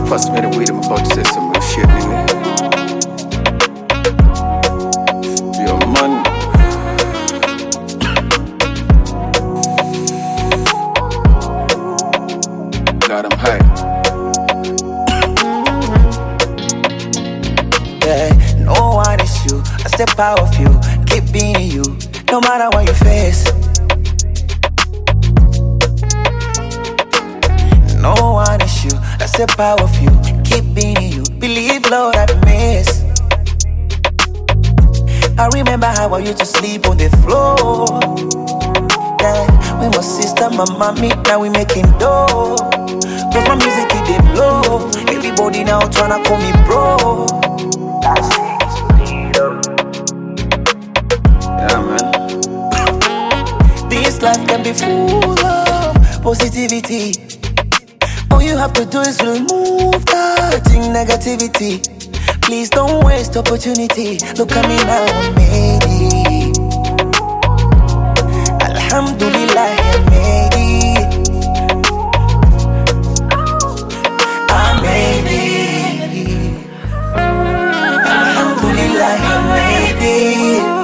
Pass me the weed, I'm about to say some real shit, nigga. Yo, man. God, I'm high. Yeah, no one is you. I step out of you, keep being you, no matter what you face. No one is you. I step out of you, keep being you. Believe, Lord, I miss. I remember how I used to sleep on the floor. Yeah, we my sister, my mommy, now we making dough. Cause my music it dey blow. Everybody now tryna call me bro. Yeah, man. This life can be full of positivity. All you have to do is remove that negativity. Please don't waste opportunity. Look at me now, I made it. Alhamdulillah, I made it. I made it. Alhamdulillah, I made it.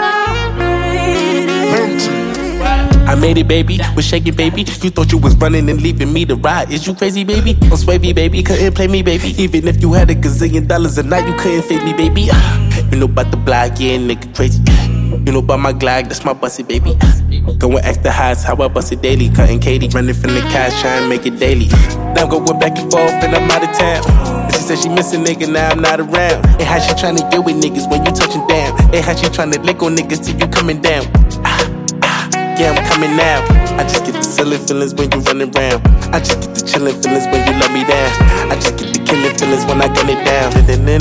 I made it, baby, was shaking, baby. You thought you was running and leaving me to ride. Is you crazy, baby? I'm swavy, baby, couldn't play me, baby. Even if you had $1 gazillion a night, you couldn't fade me, baby. You know about the block, yeah, nigga crazy. You know about my Glock, that's my bussy, baby. Going extra high, how I bust it daily. Cutting Katie, running from the cash, trying to make it daily. Now I'm going back and forth and I'm out of town. And she said she miss a nigga, now I'm not around. And how she tryna get with niggas when you touching down? And how she tryna lick on niggas till you coming down? Yeah, I'm coming now. I just get the silly feelings when you running around. I just get the chillin' feelings when you let me down. I just get the killing feelings when I gun it down.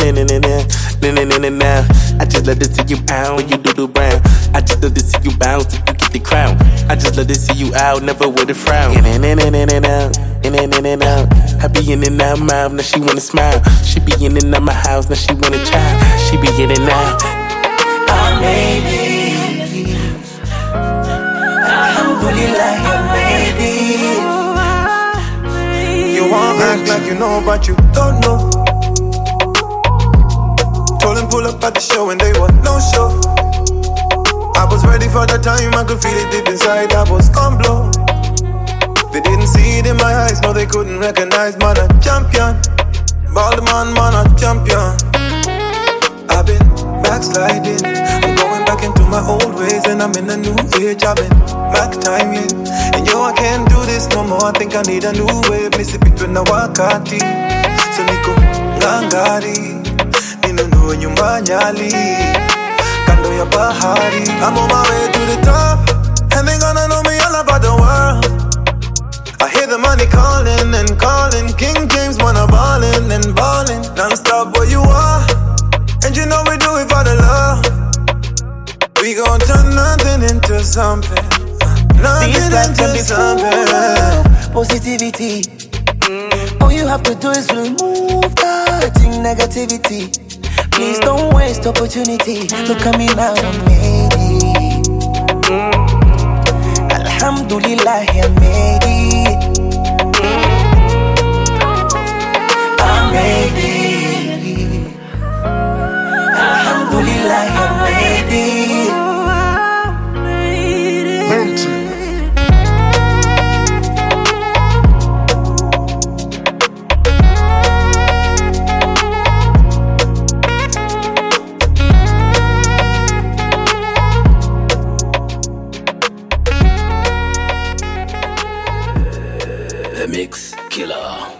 I just let it see you out when you do the brown. I just let it see you bounce till you get the crown. I just let it see you out, never with a frown. In and out. I be in and out my mouth, now she wanna smile. She be in and out my house, now she want a child. She be in and out. I made it. Alhamdulillah, I made it. You wanna act like you know, but you don't know. Told them pull up at the show and they were no show. I was ready for the time, I could feel it deep inside, I was gon' blow. They didn't see it in my eyes, no they couldn't recognize, man a champion. Balderman, man a champion. I've been backsliding, I'm going back into my old ways and I'm in a new age. I've been back timing, and yo I can't do this no more. I think I need a new wave. Miss it between the wakati, so niko ngangari, ninunue nyumba Nyali, kando ya bahari. I'm on my way to the top, and they gonna know me all about the world. I hear the money calling and calling. King James wanna ballin' and ballin'. Non-stop where you are, and you know we do it for the love. We gon' turn nothing into something. Nothing into something. Positivity. All you have to do is remove that negativity. Please don't waste opportunity. Look at me now, I made it. Alhamdulillah, I made it. I made it. Alhamdulillah, I made it. The Mix Killer.